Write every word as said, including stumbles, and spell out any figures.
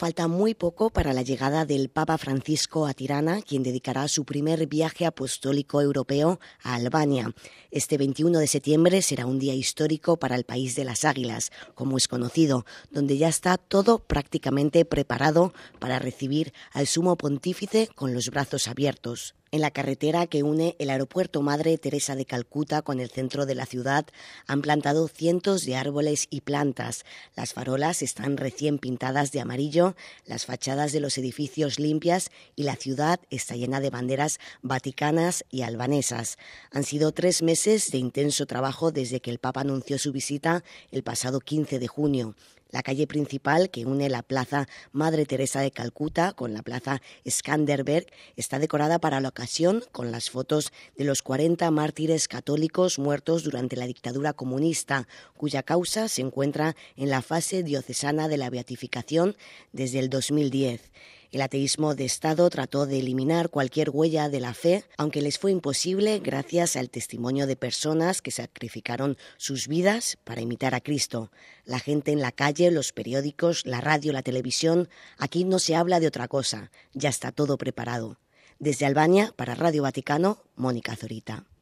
Falta muy poco para la llegada del Papa Francisco a Tirana, quien dedicará su primer viaje apostólico europeo a Albania. Este veintiuno de septiembre será un día histórico para el país de las águilas, como es conocido, donde ya está todo prácticamente preparado para recibir al Sumo Pontífice con los brazos abiertos. En la carretera que une el aeropuerto Madre Teresa de Calcuta con el centro de la ciudad han plantado cientos de árboles y plantas. Las farolas están recién pintadas de amarillo, las fachadas de los edificios limpias y la ciudad está llena de banderas vaticanas y albanesas. Han sido tres meses de intenso trabajo desde que el Papa anunció su visita el pasado quince de junio. La calle principal que une la plaza Madre Teresa de Calcuta con la plaza Skanderberg está decorada para la ocasión con las fotos de los cuarenta mártires católicos muertos durante la dictadura comunista, cuya causa se encuentra en la fase diocesana de la beatificación desde el dos mil diez. El ateísmo de Estado trató de eliminar cualquier huella de la fe, aunque les fue imposible gracias al testimonio de personas que sacrificaron sus vidas para imitar a Cristo. La gente en la calle, los periódicos, la radio, la televisión, aquí no se habla de otra cosa, ya está todo preparado. Desde Albania, para Radio Vaticano, Mónica Zorita.